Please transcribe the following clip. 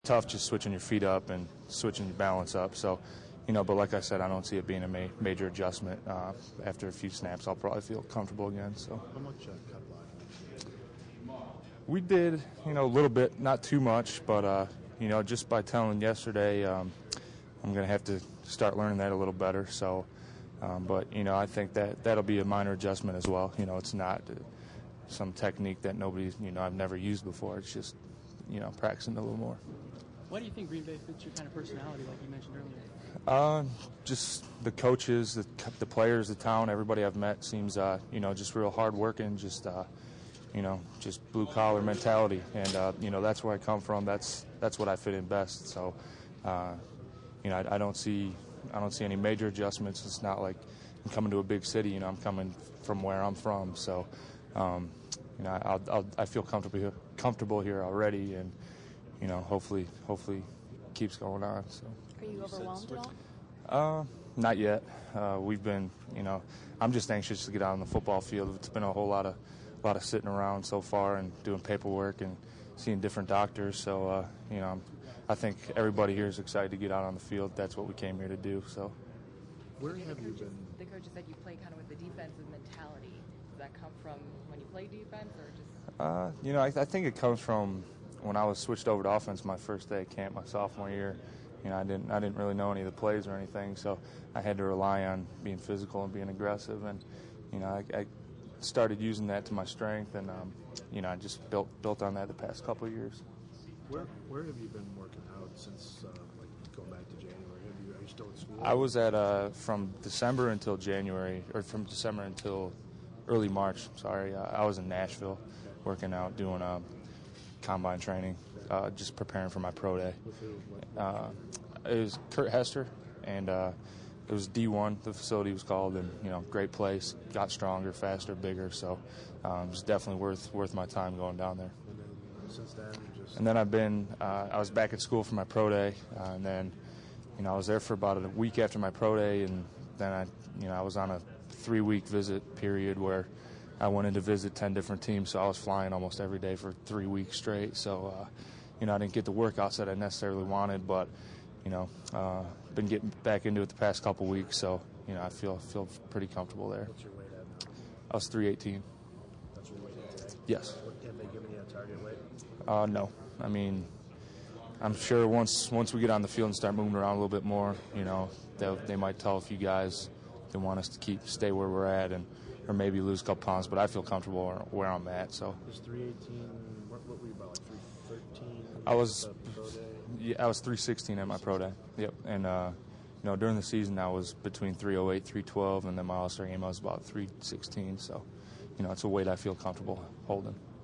tough just switching your feet up and switching your balance up. So, but like I said, I don't see it being a major adjustment. After a few snaps, I'll probably feel comfortable again. So. How much cut blocking did you do? We did, a little bit, not too much, but, just by telling yesterday, I'm going to have to start learning that a little better. So, but, I think that'll be a minor adjustment as well. It's not some technique that I've never used before. It's just, practicing a little more. Why do you think Green Bay fits your kind of personality, like you mentioned earlier? Just the coaches, the players, the town, everybody I've met seems, just real hard working, just blue collar mentality, and that's where I come from. That's what I fit in best. So, I don't see any major adjustments. It's not like I'm coming to a big city. I'm coming from where I'm from. So, I feel comfortable here already, and hopefully keeps going on. So. Are you overwhelmed at all? Not yet. We've been, I'm just anxious to get out on the football field. It's been a whole lot of sitting around so far and doing paperwork and seeing different doctors. So, I think everybody here is excited to get out on the field. That's what we came here to do. So, where have you been? The coaches said you play kind of with the defensive mentality. Does that come from when you play defense, or just? I think it comes from when I was switched over to offense my first day at camp, my sophomore year. I didn't really know any of the plays or anything, so I had to rely on being physical and being aggressive, and I started using that to my strength, and I just built on that the past couple of years. Where have you been working out since going back to January? Are you still at school? I was at from December until January, or from December until early March. Sorry, I was in Nashville working out, doing combine training, just preparing for my pro day. It was Kurt Hester, and it was D1, the facility was called, and great place, got stronger, faster, bigger, so it was definitely worth my time going down there. And then since then, and then I was back at school for my pro day, and then I was there for about a week after my pro day, and then I was on a 3-week visit period where I went in to visit 10 different teams, so I was flying almost every day for 3 weeks straight. So, I didn't get the workouts that I necessarily wanted, but, been getting back into it the past couple weeks, so, I feel pretty comfortable there. What's your weight at now? I was 318. That's your weight at? Yes. Have they given you a target weight? No. I mean, I'm sure once we get on the field and start moving around a little bit more, they might tell a few guys they want us to stay where we're at, or maybe lose a couple pounds, but I feel comfortable where I'm at. So. Is 318? What were you about, like 313? I was 316 at my pro day. Yep, and during the season I was between 308, 312, and then my All-Star game I was about 316. So, it's a weight I feel comfortable holding.